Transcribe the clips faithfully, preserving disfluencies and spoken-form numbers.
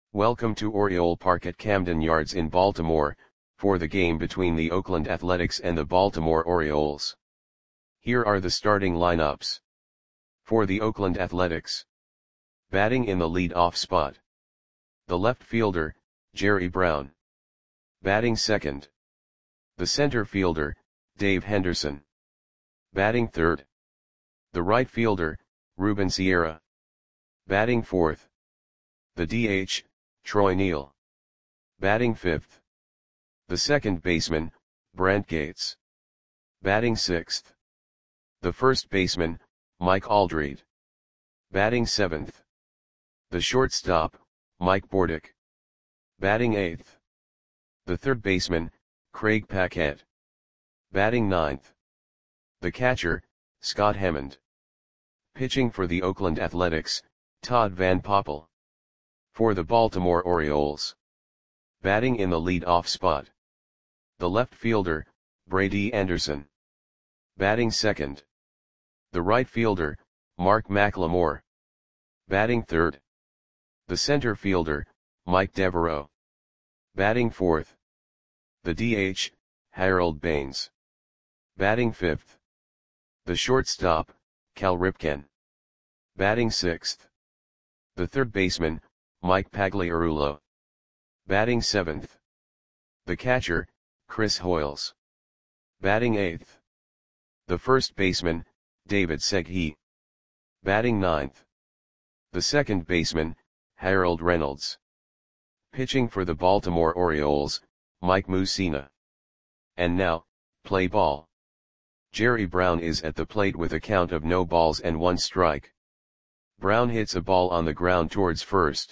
Welcome to Oriole Park at Camden Yards in Baltimore, for the game between the Oakland Athletics and the Baltimore Orioles. Here are the starting lineups. For the Oakland Athletics. Batting in the lead-off spot. The left fielder, Jerry Brown. Batting second. The center fielder, Dave Henderson. Batting third. The right fielder, Ruben Sierra. Batting fourth. The D H, Troy Neal. Batting fifth. The second baseman, Brant Gates. Batting sixth. The first baseman, Mike Aldrete. Batting seventh. The shortstop, Mike Bordick. Batting eighth. The third baseman, Craig Paquette. Batting ninth. The catcher, Scott Hammond. Pitching for the Oakland Athletics, Todd Van Poppel. For the Baltimore Orioles. Batting in the lead-off spot. The left fielder, Brady Anderson. Batting second. The right fielder, Mark McLemore. Batting third. The center fielder, Mike Devereaux. Batting fourth. The D H, Harold Baines. Batting fifth. The shortstop, Cal Ripken. Batting sixth. The third baseman, Mike Pagliarulo. Batting seventh. The catcher, Chris Hoiles. Batting eighth. The first baseman, David Segui. Batting ninth. The second baseman, Harold Reynolds. Pitching for the Baltimore Orioles, Mike Mussina. And now, play ball. Jerry Brown is at the plate with a count of no balls and one strike. Brown hits a ball on the ground towards first.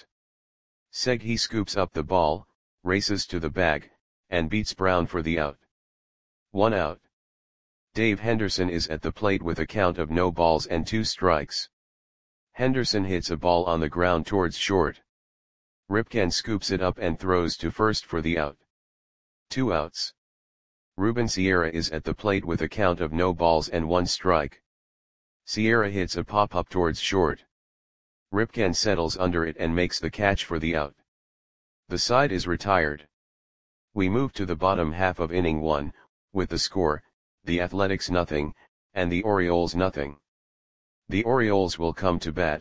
Segui scoops up the ball, races to the bag, and beats Brown for the out. One out. Dave Henderson is at the plate with a count of no balls and two strikes. Henderson hits a ball on the ground towards short. Ripken scoops it up and throws to first for the out. Two outs. Ruben Sierra is at the plate with a count of no balls and one strike. Sierra hits a pop-up towards short. Ripken settles under it and makes the catch for the out. The side is retired. We move to the bottom half of inning one, with the score, the Athletics nothing, and the Orioles nothing. The Orioles will come to bat.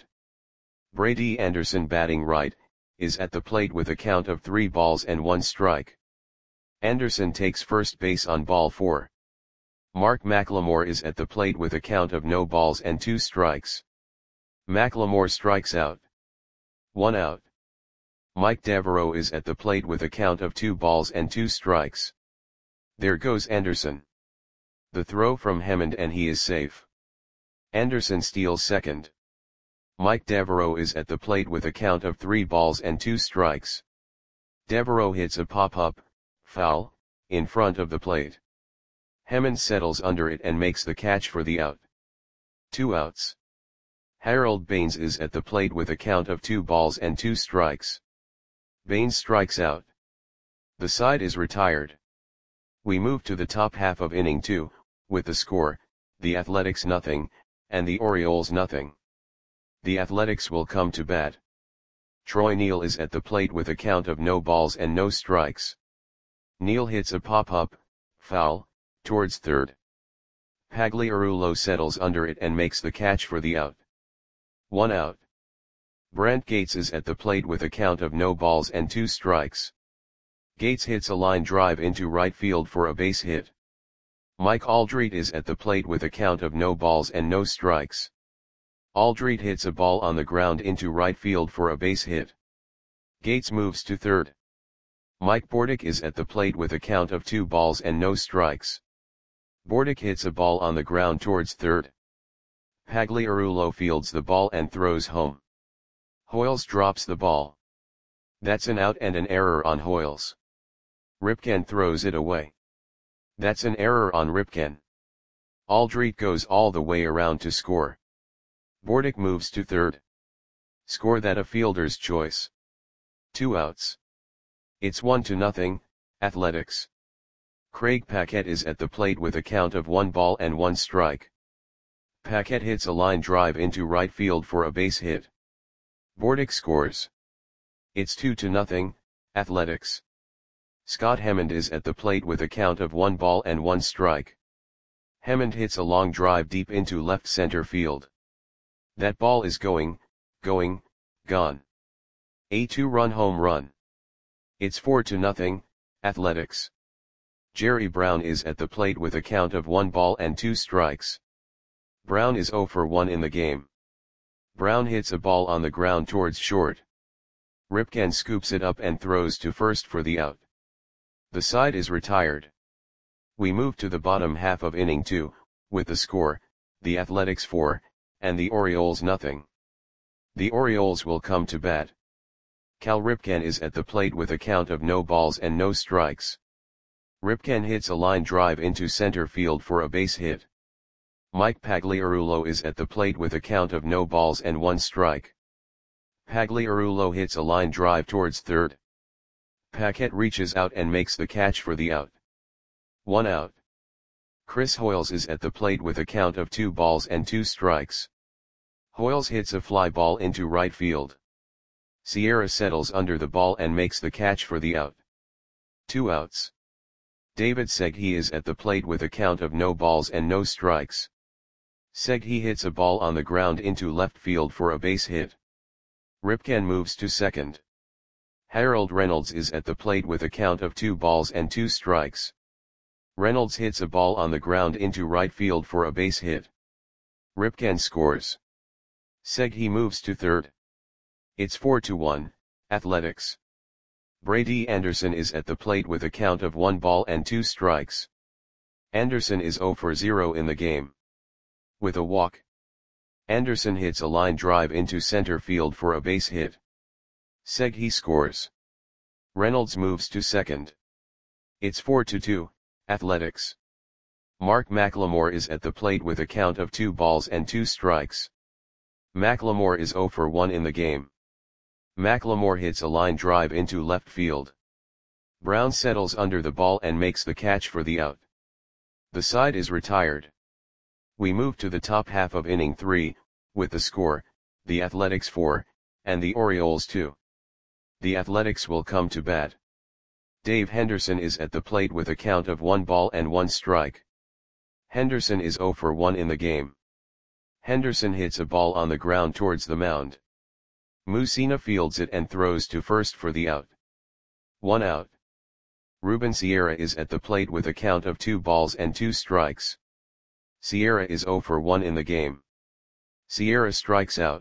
Brady Anderson, batting right, is at the plate with a count of three balls and one strike. Anderson takes first base on ball four. Mark McLemore is at the plate with a count of no balls and two strikes. McLemore strikes out. One out. Mike Devereaux is at the plate with a count of two balls and two strikes. There goes Anderson. The throw from Hammond and he is safe. Anderson steals second. Mike Devereaux is at the plate with a count of three balls and two strikes. Devereaux hits a pop-up, foul, in front of the plate. Hammond settles under it and makes the catch for the out. Two outs. Harold Baines is at the plate with a count of two balls and two strikes. Baines strikes out. The side is retired. We move to the top half of inning two, with the score, the Athletics nothing, and the Orioles nothing. The Athletics will come to bat. Troy Neal is at the plate with a count of no balls and no strikes. Neal hits a pop-up, foul, towards third. Pagliarulo settles under it and makes the catch for the out. One out. Brant Gates is at the plate with a count of no balls and two strikes. Gates hits a line drive into right field for a base hit. Mike Aldrete is at the plate with a count of no balls and no strikes. Aldrete hits a ball on the ground into right field for a base hit. Gates moves to third. Mike Bordick is at the plate with a count of two balls and no strikes. Bordick hits a ball on the ground towards third. Pagliarulo fields the ball and throws home. Hoiles drops the ball. That's an out and an error on Hoiles. Ripken throws it away. That's an error on Ripken. Aldrete goes all the way around to score. Bordick moves to third. Score that a fielder's choice. Two outs. It's one to nothing, Athletics. Craig Paquette is at the plate with a count of one ball and one strike. Paquette hits a line drive into right field for a base hit. Bordick scores. It's two to nothing, Athletics. Scott Hemmond is at the plate with a count of one ball and one strike. Hemmond hits a long drive deep into left center field. That ball is going, going, gone. A two-run home run. It's four to nothing, Athletics. Jerry Brown is at the plate with a count of one ball and two strikes. Brown is zero for one in the game. Brown hits a ball on the ground towards short. Ripken scoops it up and throws to first for the out. The side is retired. We move to the bottom half of inning two, with the score, the Athletics four, and the Orioles nothing. The Orioles will come to bat. Cal Ripken is at the plate with a count of no balls and no strikes. Ripken hits a line drive into center field for a base hit. Mike Pagliarulo is at the plate with a count of no balls and one strike. Pagliarulo hits a line drive towards third. Paquette reaches out and makes the catch for the out. One out. Chris Hoiles is at the plate with a count of two balls and two strikes. Hoiles hits a fly ball into right field. Sierra settles under the ball and makes the catch for the out. Two outs. David Segui is at the plate with a count of no balls and no strikes. Segui hits a ball on the ground into left field for a base hit. Ripken moves to second. Harold Reynolds is at the plate with a count of two balls and two strikes. Reynolds hits a ball on the ground into right field for a base hit. Ripken scores. Segui moves to third. It's four to one, Athletics. Brady Anderson is at the plate with a count of one ball and two strikes. Anderson is zero for zero in the game. With a walk. Anderson hits a line drive into center field for a base hit. Segui scores. Reynolds moves to second. It's four to two, Athletics. Mark McLemore is at the plate with a count of two balls and two strikes. McLemore is zero for one in the game. McLemore hits a line drive into left field. Brown settles under the ball and makes the catch for the out. The side is retired. We move to the top half of inning three, with the score, the Athletics four, and the Orioles two. The Athletics will come to bat. Dave Henderson is at the plate with a count of one ball and one strike. Henderson is zero for one in the game. Henderson hits a ball on the ground towards the mound. Mussina fields it and throws to first for the out. One out. Ruben Sierra is at the plate with a count of two balls and two strikes. Sierra is zero for one in the game. Sierra strikes out.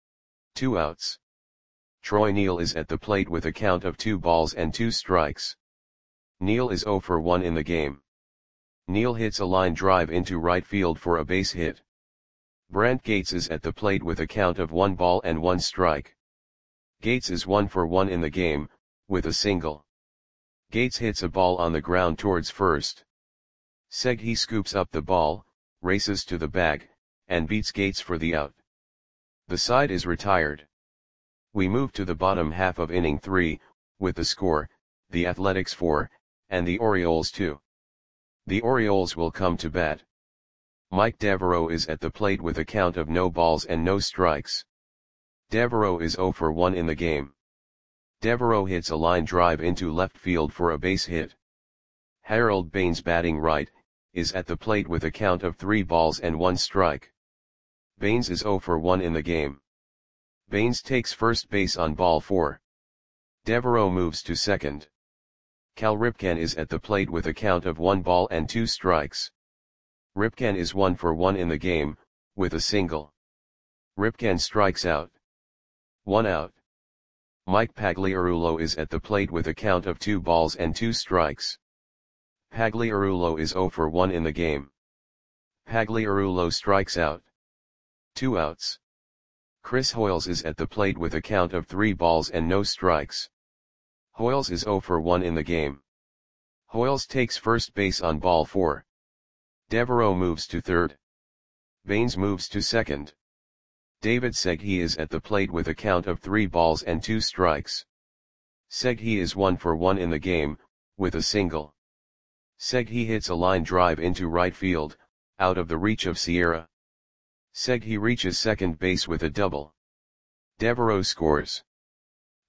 Two outs. Troy Neal is at the plate with a count of two balls and two strikes. Neal is zero for one in the game. Neal hits a line drive into right field for a base hit. Brant Gates is at the plate with a count of one ball and one strike. Gates is one for one in the game, with a single. Gates hits a ball on the ground towards first. Segui scoops up the ball, races to the bag, and beats Gates for the out. The side is retired. We move to the bottom half of inning three, with the score, the Athletics four, and the Orioles two. The Orioles will come to bat. Mike Devereaux is at the plate with a count of no balls and no strikes. Devereaux is zero for one in the game. Devereaux hits a line drive into left field for a base hit. Harold Baines, batting right, is at the plate with a count of three balls and one strike. Baines is zero for one in the game. Baines takes first base on ball four. Devereaux moves to second. Cal Ripken is at the plate with a count of one ball and two strikes. Ripken is one for one in the game, with a single. Ripken strikes out. One out. Mike Pagliarulo is at the plate with a count of two balls and two strikes. Pagliarulo is zero for one in the game. Pagliarulo strikes out. Two outs. Chris Hoiles is at the plate with a count of three balls and no strikes. Hoiles is zero for one in the game. Hoiles takes first base on ball four. Devereaux moves to third. Baines moves to second. David Segui is at the plate with a count of three balls and two strikes. Segui is one for one in the game, with a single. Segui hits a line drive into right field, out of the reach of Sierra. Segui reaches second base with a double. Devereaux scores.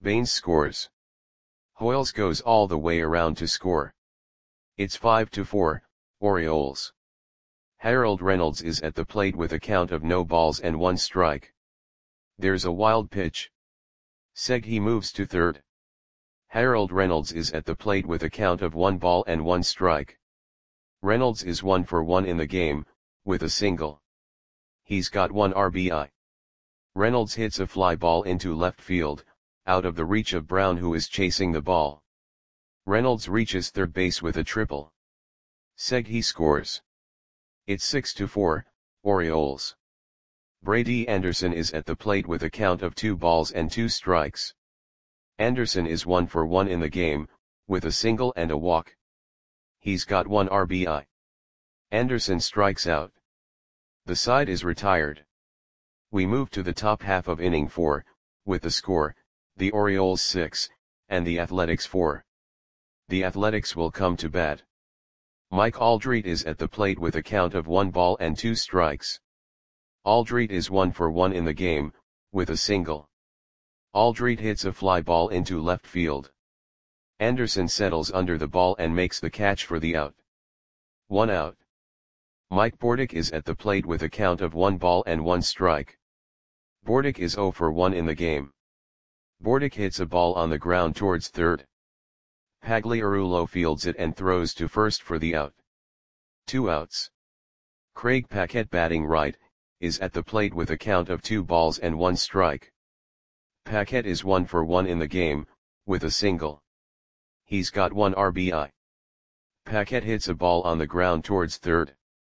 Baines scores. Hoyles goes all the way around to score. It's five to four, Orioles. Harold Reynolds is at the plate with a count of no balls and one strike. There's a wild pitch. Segui moves to third. Harold Reynolds is at the plate with a count of one ball and one strike. Reynolds is one for one in the game, with a single. He's got one R B I. Reynolds hits a fly ball into left field, out of the reach of Brown, who is chasing the ball. Reynolds reaches third base with a triple. Segui scores. It's six to four, Orioles. Brady Anderson is at the plate with a count of two balls and two strikes. Anderson is one for one in the game, with a single and a walk. He's got one R B I. Anderson strikes out. The side is retired. We move to the top half of inning four, with the score, the Orioles six, and the Athletics four. The Athletics will come to bat. Mike Aldrete is at the plate with a count of one ball and two strikes. Aldrete is one for one in the game, with a single. Aldrete hits a fly ball into left field. Anderson settles under the ball and makes the catch for the out. One out. Mike Bordick is at the plate with a count of one ball and one strike. Bordick is zero for one in the game. Bordick hits a ball on the ground towards third. Pagliarulo fields it and throws to first for the out. Two outs. Craig Paquette, batting right, is at the plate with a count of two balls and one strike. Paquette is one for one in the game, with a single. He's got one R B I. Paquette hits a ball on the ground towards third.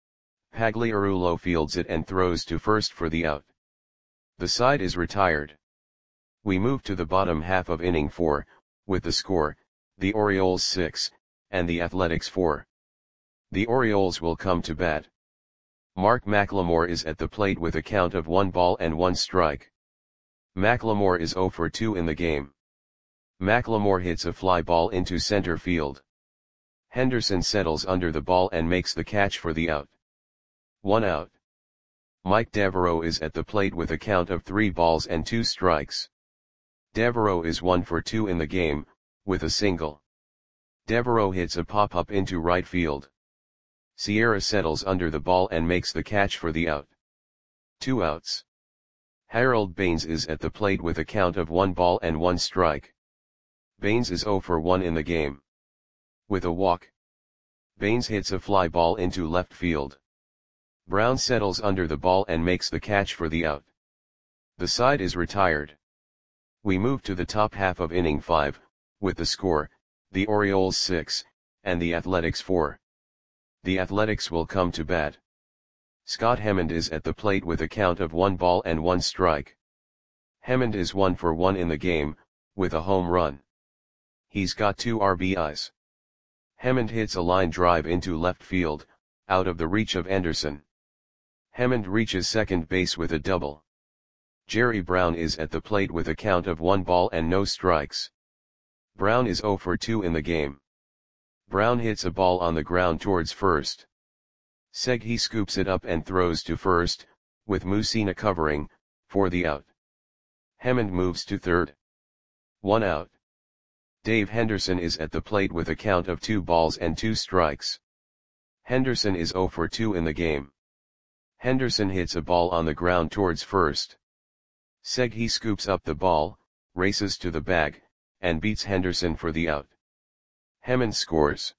Pagliarulo fields it and throws to first for the out. The side is retired. We move to the bottom half of inning four, with the score, the Orioles six, and the Athletics four. The Orioles will come to bat. Mark McLemore is at the plate with a count of one ball and one strike. McLemore is zero for two in the game. McLemore hits a fly ball into center field. Henderson settles under the ball and makes the catch for the out. One out. Mike Devereaux is at the plate with a count of three balls and two strikes. Devereaux is one for two in the game, with a single. Devereaux hits a pop-up into right field. Sierra settles under the ball and makes the catch for the out. Two outs. Harold Baines is at the plate with a count of one ball and one strike. Baines is zero for one in the game. With a walk. Baines hits a fly ball into left field. Brown settles under the ball and makes the catch for the out. The side is retired. We move to the top half of inning five, with the score, the Orioles six, and the Athletics four. The Athletics will come to bat. Scott Hemond is at the plate with a count of one ball and one strike. Hemond is one for one in the game, with a home run. He's got two R B Is. Hemond hits a line drive into left field, out of the reach of Anderson. Hemond reaches second base with a double. Jerry Brown is at the plate with a count of one ball and no strikes. Brown is zero for two in the game. Brown hits a ball on the ground towards first. Segui scoops it up and throws to first, with Mussina covering, for the out. Hemond moves to third. One out. Dave Henderson is at the plate with a count of two balls and two strikes. Henderson is zero for two in the game. Henderson hits a ball on the ground towards first. Segui scoops up the ball, races to the bag, and beats Henderson for the out. Hemond scores.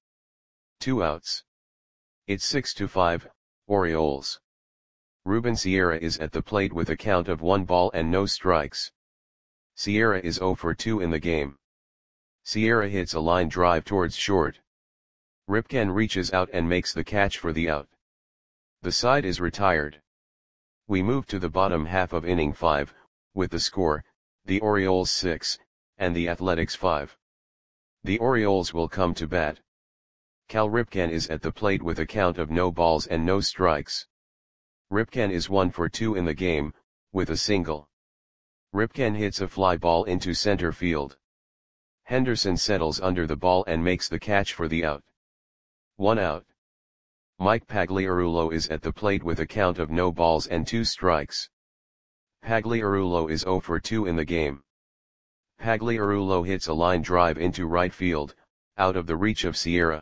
Two outs. It's six to five, Orioles. Ruben Sierra is at the plate with a count of one ball and no strikes. Sierra is zero for two in the game. Sierra hits a line drive towards short. Ripken reaches out and makes the catch for the out. The side is retired. We move to the bottom half of inning five, with the score, the Orioles six, and the Athletics five. The Orioles will come to bat. Cal Ripken is at the plate with a count of no balls and no strikes. Ripken is one for two in the game, with a single. Ripken hits a fly ball into center field. Henderson settles under the ball and makes the catch for the out. One out. Mike Pagliarulo is at the plate with a count of no balls and two strikes. Pagliarulo is zero for two in the game. Pagliarulo hits a line drive into right field, out of the reach of Sierra.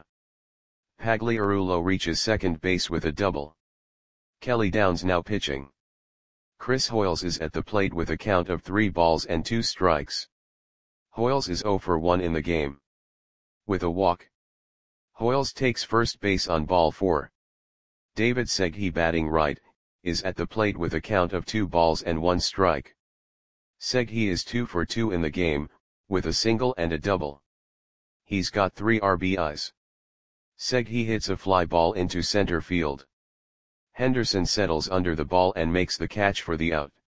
Pagliarulo reaches second base with a double. Kelly Downs now pitching. Chris Hoiles is at the plate with a count of three balls and two strikes. Hoiles is zero for one in the game. With a walk. Hoiles takes first base on ball four. David Seghi batting right, is at the plate with a count of two balls and one strike. Seghi is two for two in the game, with a single and a double. He's got three R B Is. Seghi hits a fly ball into center field. Henderson settles under the ball and makes the catch for the out.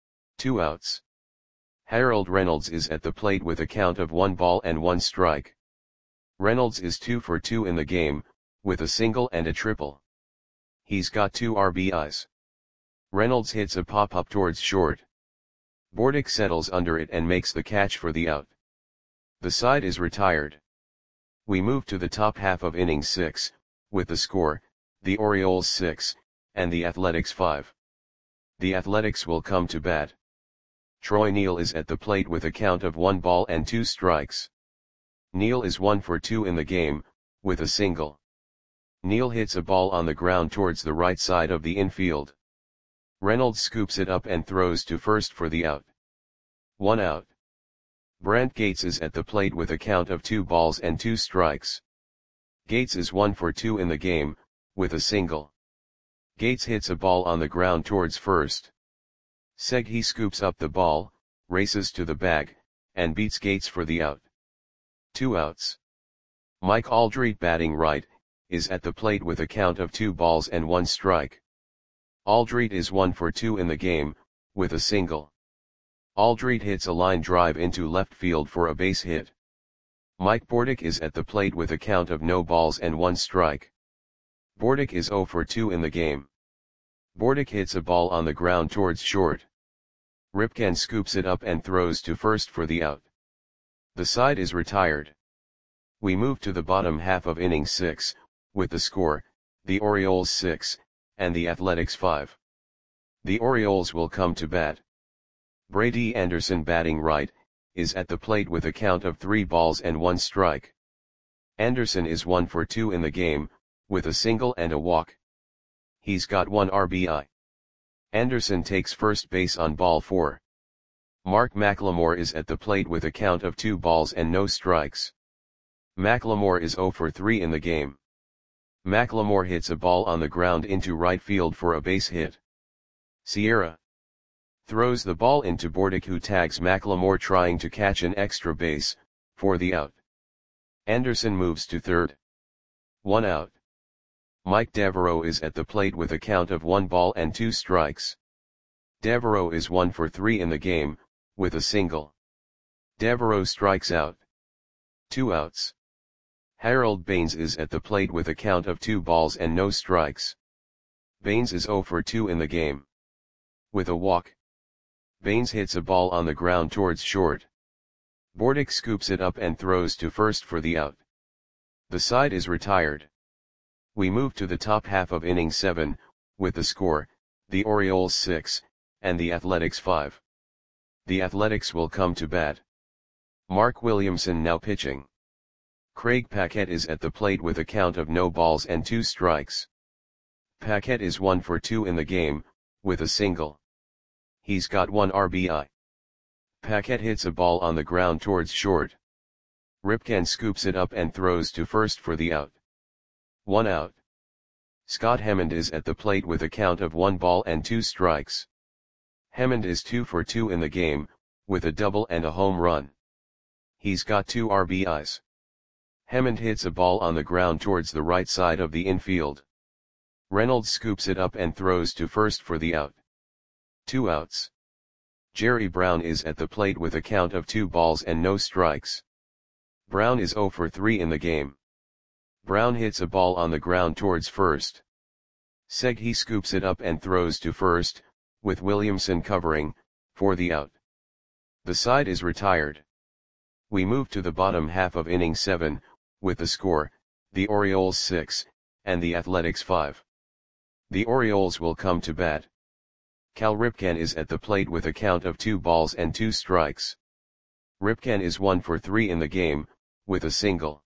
Two outs. Harold Reynolds is at the plate with a count of one ball and one strike. Reynolds is two for two in the game, with a single and a triple. He's got two R B Is. Reynolds hits a pop-up towards short. Bordick settles under it and makes the catch for the out. The side is retired. We move to the top half of inning six, with the score, the Orioles six, and the Athletics five. The Athletics will come to bat. Troy Neal is at the plate with a count of one ball and two strikes. Neal is one for two in the game, with a single. Neal hits a ball on the ground towards the right side of the infield. Reynolds scoops it up and throws to first for the out. One out. Brant Gates is at the plate with a count of two balls and two strikes. Gates is one for two in the game, with a single. Gates hits a ball on the ground towards first. Seghi scoops up the ball, races to the bag, and beats Gates for the out. Two outs. Mike Aldrete batting right, is at the plate with a count of two balls and one strike. Aldrete is one for two in the game, with a single. Aldrete hits a line drive into left field for a base hit. Mike Bordick is at the plate with a count of no balls and one strike. Bordick is zero for two in the game. Bordick hits a ball on the ground towards short. Ripken scoops it up and throws to first for the out. The side is retired. We move to the bottom half of inning six, with the score, the Orioles six, and the Athletics five. The Orioles will come to bat. Brady Anderson batting right, is at the plate with a count of three balls and one strike. Anderson is one for two in the game, with a single and a walk. He's got one R B I. Anderson takes first base on ball four. Mark McLemore is at the plate with a count of two balls and no strikes. McLemore is zero for three in the game. McLemore hits a ball on the ground into right field for a base hit. Sierra throws the ball into Bordick, who tags McLemore trying to catch an extra base, for the out. Anderson moves to third. One out. Mike Devereaux is at the plate with a count of one ball and two strikes. Devereaux is one for three in the game, with a single. Devereaux strikes out. Two outs. Harold Baines is at the plate with a count of two balls and no strikes. Baines is zero for two in the game. With a walk. Baines hits a ball on the ground towards short. Bordick scoops it up and throws to first for the out. The side is retired. We move to the top half of inning seven, with the score, the Orioles six, and the Athletics five. The Athletics will come to bat. Mark Williamson now pitching. Craig Paquette is at the plate with a count of no balls and two strikes. Paquette is one for two in the game, with a single. He's got one R B I. Paquette hits a ball on the ground towards short. Ripken scoops it up and throws to first for the out. One out. Scott Hemond is at the plate with a count of one ball and two strikes. Hemond is two for two in the game, with a double and a home run. He's got two R B Is. Hemond hits a ball on the ground towards the right side of the infield. Reynolds scoops it up and throws to first for the out. Two outs. Jerry Brown is at the plate with a count of two balls and no strikes. Brown is zero for three in the game. Brown hits a ball on the ground towards first. Seghi scoops it up and throws to first, with Williamson covering, for the out. The side is retired. We move to the bottom half of inning seven, with the score, the Orioles six, and the Athletics five. The Orioles will come to bat. Cal Ripken is at the plate with a count of two balls and two strikes. Ripken is one for three in the game, with a single.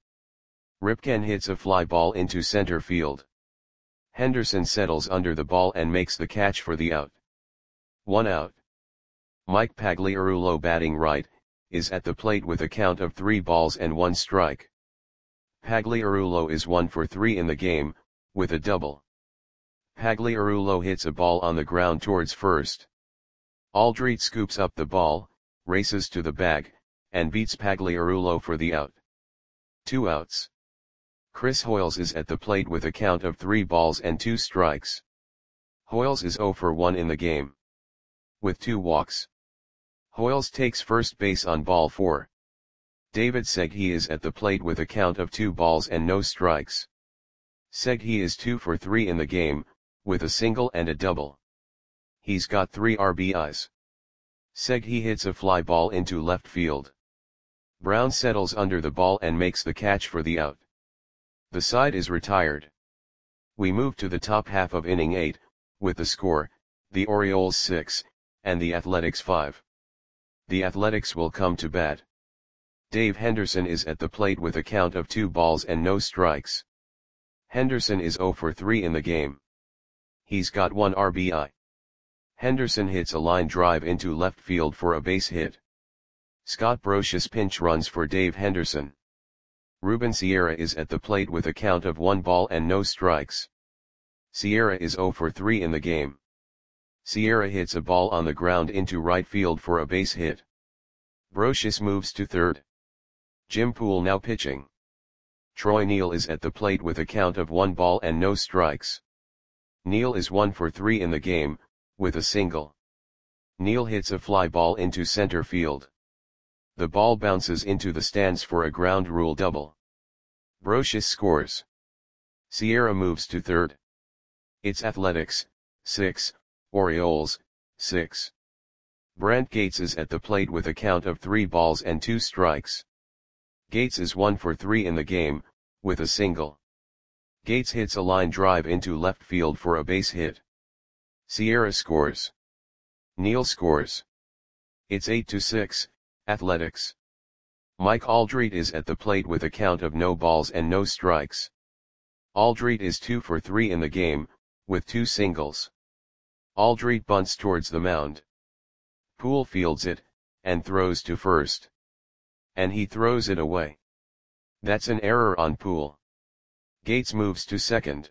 Ripken hits a fly ball into center field. Henderson settles under the ball and makes the catch for the out. One out. Mike Pagliarulo, batting right, is at the plate with a count of three balls and one strike. Pagliarulo is one for three in the game, with a double. Pagliarulo hits a ball on the ground towards first. Aldrete scoops up the ball, races to the bag, and beats Pagliarulo for the out. Two outs. Chris Hoiles is at the plate with a count of three balls and two strikes. Hoiles is zero for one in the game, with two walks. Hoiles takes first base on ball four. David Segui is at the plate with a count of two balls and no strikes. Segui is two for three in the game, with a single and a double. He's got three R B Is. Segui hits a fly ball into left field. Brown settles under the ball and makes the catch for the out. The side is retired. We move to the top half of inning eight, with the score, the Orioles six, and the Athletics five. The Athletics will come to bat. Dave Henderson is at the plate with a count of two balls and no strikes. Henderson is zero for three in the game. He's got one R B I. Henderson hits a line drive into left field for a base hit. Scott Brosius pinch runs for Dave Henderson. Ruben Sierra is at the plate with a count of one ball and no strikes. Sierra is zero for three in the game. Sierra hits a ball on the ground into right field for a base hit. Brosius moves to third. Jim Poole now pitching. Troy Neal is at the plate with a count of one ball and no strikes. Neal is one for three in the game, with a single. Neal hits a fly ball into center field. The ball bounces into the stands for a ground rule double. Brosius scores. Sierra moves to third. It's Athletics, six, Orioles, six. Brent Gates is at the plate with a count of three balls and two strikes. Gates is one for three in the game, with a single. Gates hits a line drive into left field for a base hit. Sierra scores. Neal scores. It's eight to six, Athletics. Mike Aldrete is at the plate with a count of no balls and no strikes. Aldrete is two for three in the game, with two singles. Aldrete bunts towards the mound. Poole fields it, and throws to first. And he throws it away. That's an error on Poole. Gates moves to second.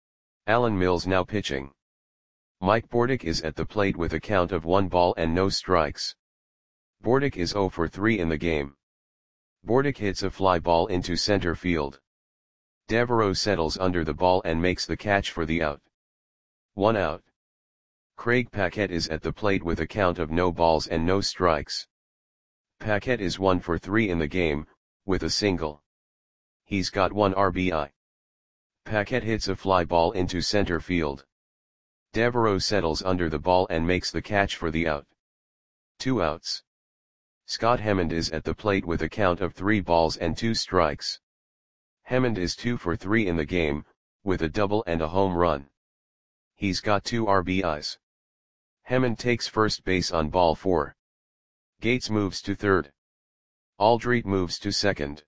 Alan Mills now pitching. Mike Bordick is at the plate with a count of one ball and no strikes. Bordick is zero for three in the game. Bordick hits a fly ball into center field. Devereaux settles under the ball and makes the catch for the out. One out. Craig Paquette is at the plate with a count of no balls and no strikes. Paquette is one for three in the game, with a single. He's got one R B I. Paquette hits a fly ball into center field. Devereaux settles under the ball and makes the catch for the out. Two outs. Scott Hemond is at the plate with a count of three balls and two strikes. Hemond is two for three in the game, with a double and a home run. He's got two R B Is. Hemond takes first base on ball four. Gates moves to third. Aldrete moves to second.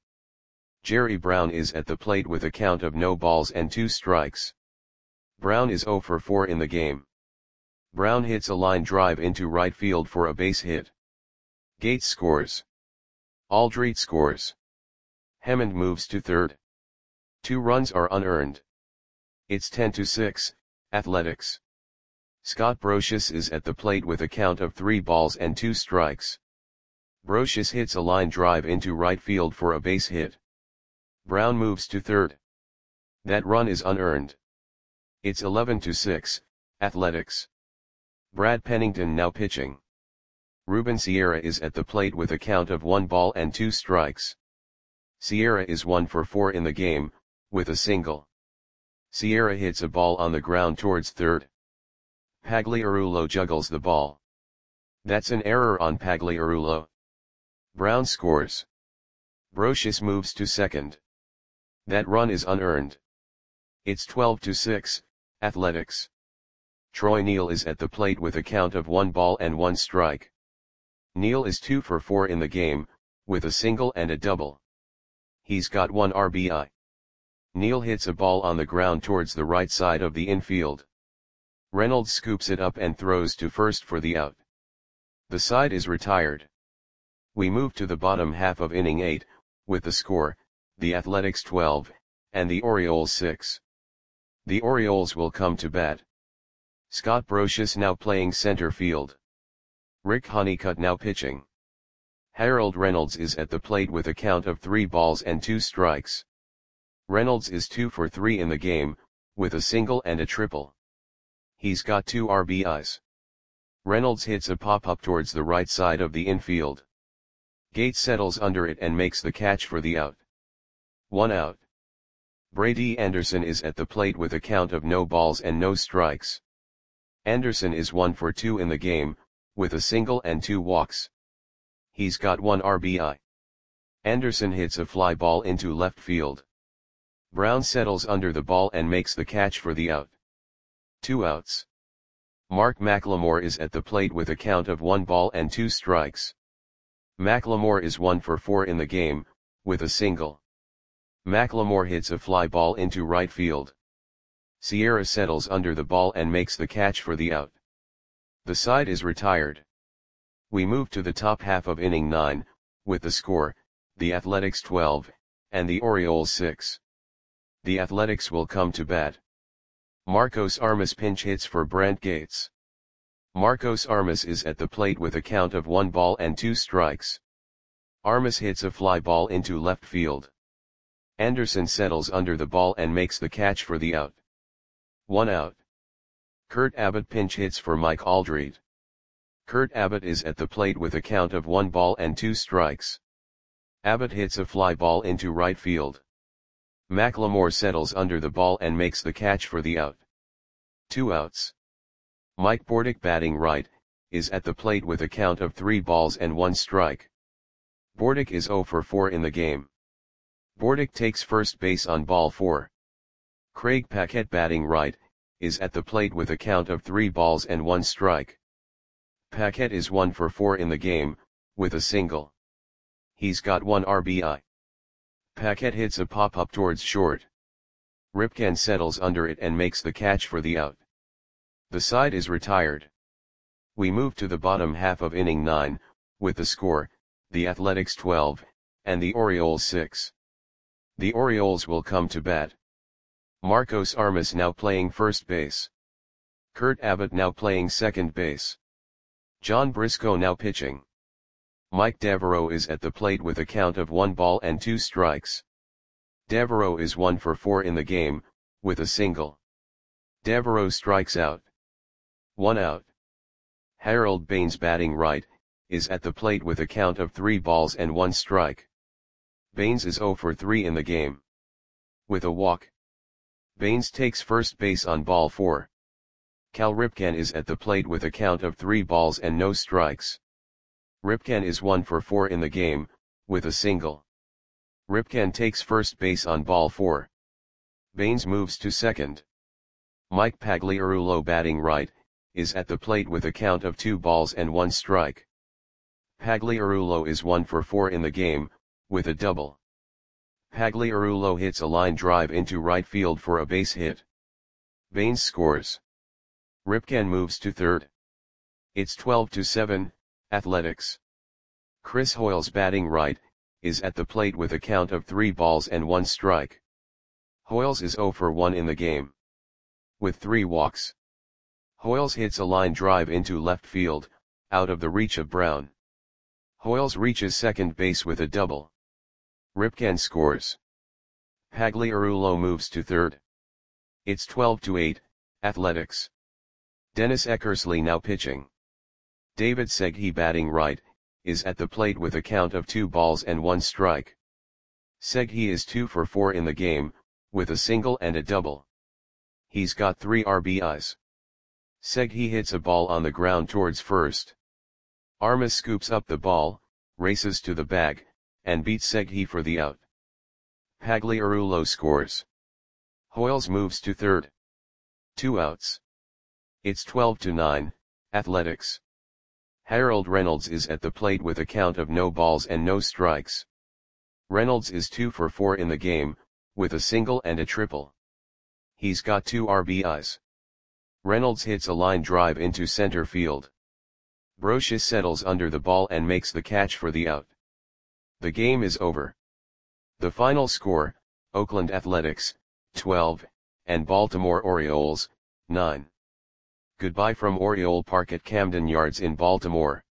Jerry Brown is at the plate with a count of no balls and two strikes. Brown is zero for four in the game. Brown hits a line drive into right field for a base hit. Gates scores. Aldrete scores. Hemond moves to third. Two runs are unearned. It's ten to six, Athletics. Scott Brosius is at the plate with a count of three balls and two strikes. Brosius hits a line drive into right field for a base hit. Brown moves to third. That run is unearned. It's eleven to six, Athletics. Brad Pennington now pitching. Ruben Sierra is at the plate with a count of one ball and two strikes. Sierra is one for four in the game, with a single. Sierra hits a ball on the ground towards third. Pagliarulo juggles the ball. That's an error on Pagliarulo. Brown scores. Brosius moves to second. That run is unearned. It's twelve to six, Athletics. Troy Neal is at the plate with a count of one ball and one strike. Neal is two for four in the game, with a single and a double. He's got one R B I. Neil hits a ball on the ground towards the right side of the infield. Reynolds scoops it up and throws to first for the out. The side is retired. We move to the bottom half of inning eight, with the score, the Athletics twelve, and the Orioles six. The Orioles will come to bat. Scott Brocious now playing center field. Rick Honeycutt now pitching. Harold Reynolds is at the plate with a count of three balls and two strikes. Reynolds is two for three in the game, with a single and a triple. He's got two R B Is. Reynolds hits a pop-up towards the right side of the infield. Gates settles under it and makes the catch for the out. One out. Brady Anderson is at the plate with a count of no balls and no strikes. Anderson is one for two in the game, with a single and two walks. He's got one R B I. Anderson hits a fly ball into left field. Brown settles under the ball and makes the catch for the out. Two outs. Mark McLemore is at the plate with a count of one ball and two strikes. McLemore is one for four in the game, with a single. McLemore hits a fly ball into right field. Sierra settles under the ball and makes the catch for the out. The side is retired. We move to the top half of inning nine, with the score, the Athletics twelve, and the Orioles six. The Athletics will come to bat. Marcos Armas pinch hits for Brant Gates. Marcos Armas is at the plate with a count of one ball and two strikes. Armas hits a fly ball into left field. Anderson settles under the ball and makes the catch for the out. One out. Kurt Abbott pinch hits for Mike Aldred. Kurt Abbott is at the plate with a count of one ball and two strikes. Abbott hits a fly ball into right field. McLemore settles under the ball and makes the catch for the out. Two outs. Mike Bordick batting right, is at the plate with a count of three balls and one strike. Bordick is zero for four in the game. Bordick takes first base on ball four. Craig Paquette batting right, is at the plate with a count of three balls and one strike. Paquette is one for four in the game, with a single. He's got one R B I. Paquette hits a pop-up towards short. Ripken settles under it and makes the catch for the out. The side is retired. We move to the bottom half of inning nine, with the score, the Athletics twelve, and the Orioles six. The Orioles will come to bat. Marcos Armas now playing first base. Kurt Abbott now playing second base. John Briscoe now pitching. Mike Devereaux is at the plate with a count of one ball and two strikes. Devereaux is one for four in the game, with a single. Devereaux strikes out. One out. Harold Baines batting right, is at the plate with a count of three balls and one strike. Baines is zero for three in the game. With a walk. Baines takes first base on ball four. Cal Ripken is at the plate with a count of three balls and no strikes. Ripken is one for four in the game, with a single. Ripken takes first base on ball four. Baines moves to second. Mike Pagliarulo batting right, is at the plate with a count of two balls and one strike. Pagliarulo is one for four in the game, with a double. Pagliarulo hits a line drive into right field for a base hit. Baines scores. Ripken moves to third. It's twelve to seven, Athletics. Chris Hoiles batting right, is at the plate with a count of three balls and one strike. Hoiles is zero for one in the game. With three walks. Hoiles hits a line drive into left field, out of the reach of Brown. Hoiles reaches second base with a double. Ripken scores. Pagliarulo moves to third. It's twelve to eight, Athletics. Dennis Eckersley now pitching. David Seghi batting right, is at the plate with a count of two balls and one strike. Seghi is two for four in the game, with a single and a double. He's got three R B Is. Seghi hits a ball on the ground towards first. Armas scoops up the ball, races to the bag, and beats Seghi for the out. Pagliarulo scores. Hoiles moves to third. Two outs. It's twelve to nine, Athletics. Harold Reynolds is at the plate with a count of no balls and no strikes. Reynolds is two for four in the game, with a single and a triple. He's got two R B Is. Reynolds hits a line drive into center field. Brosius settles under the ball and makes the catch for the out. The game is over. The final score, Oakland Athletics, twelve, and Baltimore Orioles, nine. Goodbye from Oriole Park at Camden Yards in Baltimore.